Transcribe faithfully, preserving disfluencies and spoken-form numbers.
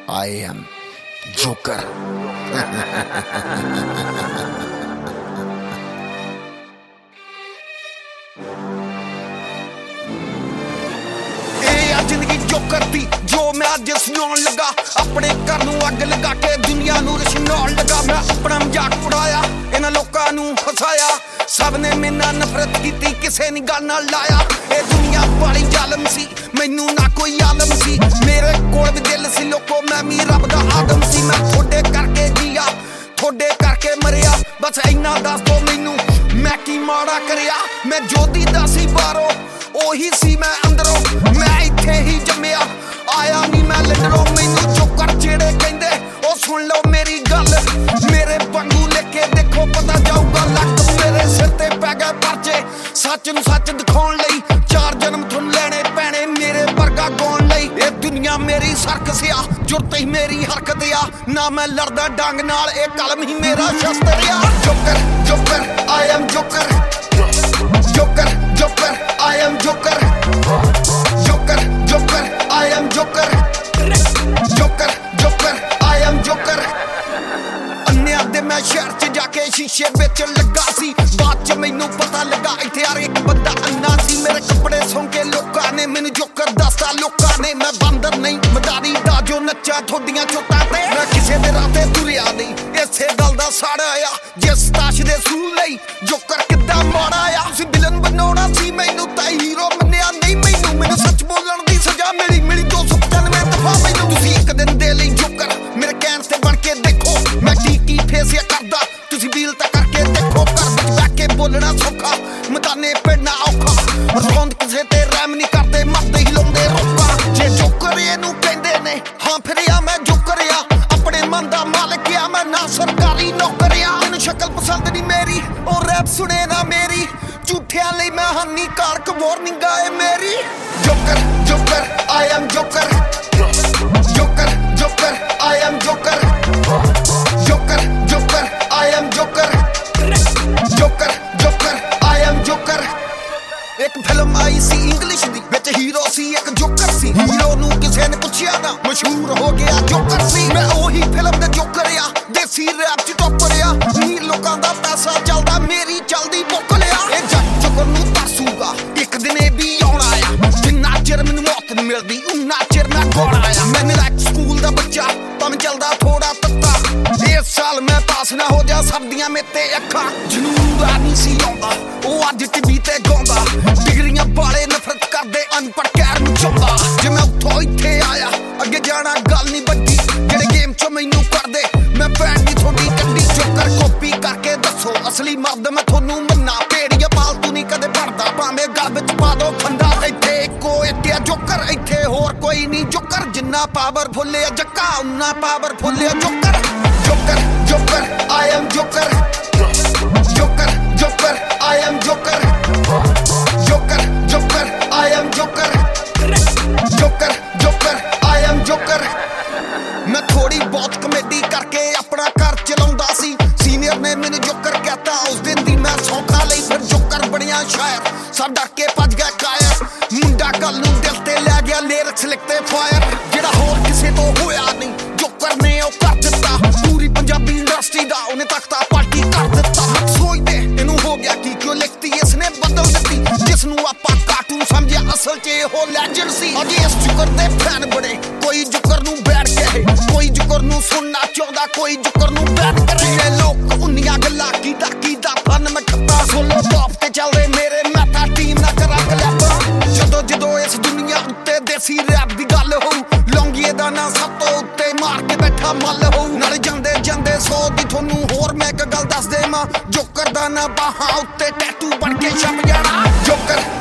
I am Joker. जिंदगी joker दी जो मैं अज सुनाउण लगा अपने घर नूं अग लगा के दुनिया नूं रछाउण लगा। मैं अपना मजाक उड़ाया इन्हां लोकां नूं हसाया सब ने मेरे नाल नफरत कीती किसे नी गल नाल लाया। ए दुनिया बड़ी जालम सी मैनू ना कोई आलम सी मेरे कोल भी दिल सी लोको मैं भी रब दा आदम सी। मैं थोड़े करके जिया थोड़े करके मरिया बस इन्ना दस दो मैनू मैं की माड़ा करिया। मैं जो दीदा सी बाहरों ओही सी मैं अंदरों मैं इत्थे ही जम्मिया आया नी मैं लंडरों। मैनू जोकर जेड़े कहंदे ओ सुन लो मेरी गल मेरे वांगू लेके देखो पता जाऊगा लक मेरे सिर ते पै गए परचे सच नूं सच दिखाउण लई चार जन्म थोन लेने पैणे मेरे वर्गा गाउण लई। ए दुनिया मेरी सर्कस आ जुरत ही मेरी हरकत आ ना मैं लड़दा डंग नाल ए कलम ही मेरा शस्त्र आ। Joker joker I am joker joker joker I am Joker Joker Joker I am Joker Joker Joker I am Joker। अन्ने आदे मैं शहर च जाके शीशे बेचण लगा सी बाद च मैनू पता लगा इत्थे हर एक बंदा अन्ना सी। मेरे कपड़े सुन के लोकां ने मैनू जोकर दसता लोकां ने मैं बंदर नहीं मदारी दा जो नच्चा थोड़ियां चोटां ते मैं किसे दे राह ते तुरिया नहीं इसे गल दा साड़ा आ जिस ताश दे सूल लई जोकर किद्दां माड़ा आ। तुसीं विलन बनाउणा सी मैनू तां हीरो मन्निया नहीं मैनू मैनू सच बोलण दी सजा मिली मिली दो सौ पचानवे दफा मैनू। तुसीं एक दिन दे लई जोकर मेरे कहण ते बन के देखो मैं की की फेसिया करदा तुसीं बील तां करके देखो। घर विच बैठ के बोलना सौखा मैदाने पेड़ना औखा रौंद किसे ते रहम नहीं करदे मरदे ही लाउंदे रोका। जे जोकर इहनू कहंदे ने हां फिर आ मैं जोकर आ अपने मन दा मालिक आ मैं ना सरकारी नौकर आ। मैनू शक्ल पसंद नहीं मेरी और रैप सुने ना मेरी झूठियां लई मैं हानिकारक वार्निंग आए मेरी। Joker joker I am joker joker joker I am joker joker joker I am joker joker joker I am joker. एक फिल्म आई सी इंग्लिश दी विच हीरो सी एक जोकर सी हीरो नू किसे ने पुछया ना मशहूर हो गया जोकर सी। मैं ओही फिल्म दे जोकर आ देसी रैप च टॉपर आ मीर लोकां दा पैसा चलदा मेरी चलदी बुक लिया। ए जट जोकर नू दसूगा एक दिन ए भी आउणा आ जिन्ना चिर मैनू मौत नहीं मिलदी उन्ना चिर मैं गौड़ा आ। मैं नलायक स्कूल दा बच्चा भावें चलदा थोड़ा तत्ता इस साल मैं पास ना हो जा सबदियां मेते अखां जनून दा नहीं सी आउंदा ओह अज टीवी ते गाउंदा डिग्रियां वाले नफरत करदे अनपढ़ कैर नूं चाहुंदा। जे मैं उत्थों इत्थे आया अगे जाना गल नहीं बड्डी जेड़े गेम चों मैनू करदे मैं भैन दी थोड़ी कड्डी। जोकर कॉपी करके दसो असली मर्द मैं थोनू मन्ना भेड़िया पालतू नहीं कदे भरदा भावें गल विच पा दो फंदा। इत्थे इक्को इत्ते जोकर इत्थे होर कोई नहीं जोकर जिन्ना पावरफुल आ जक्का उन्ना पावरफुल आ joker. Joker joker I am joker joker joker I am joker joker joker I am joker joker joker I am joker. मैं थोड़ी बहुत कमेडी करके अपना घर चलाउंदा सी सीनियर ने मैनू जोकर कहता उस दिन दी मैं सौखा लई फिर जोकर बनिया शायर सब डर के भज गया कायर मुंडा गल नूं दिल ते लै गया लिरिक्स लिखते फायर जेड़ा होर किसे तो होया नहीं जोकर ने ओ कर दित्ता पूरी पंजाबी इंडस्ट्री दा उन्हें तख्ता पार्टी कर दित्ता। सोचदे इनू हो गया कि क्यों लिखती इसने बदल दित्ती जिसनू आपां कार्टून समझिया असल च इहो लैजेंड सी। अजे इस जोकर दे फैन बड़े कोई जोकर नूं बैठ कहे कोई जोकर नूं सुनना चाहुंदा कोई जोकर नूं बैठ करे। लोक उन्नियां गल्लां कीदा कीदा फन मैं खत्ता सोलो टॉप ते चलदे मेरे मैं तां टीम ना करा कलैब जदों जदों इस दुनिया उत्ते देसी रैप दी गल होऊ लौंगीए दा ना सब तो उत्ते मार के बैठा मल होऊ नाले जांदे जांदे सौ दी थोनू होर मैं इक गल दस देवां जोकर दा ना बाहां उत्ते टैटू बन के छप जाना। जोकर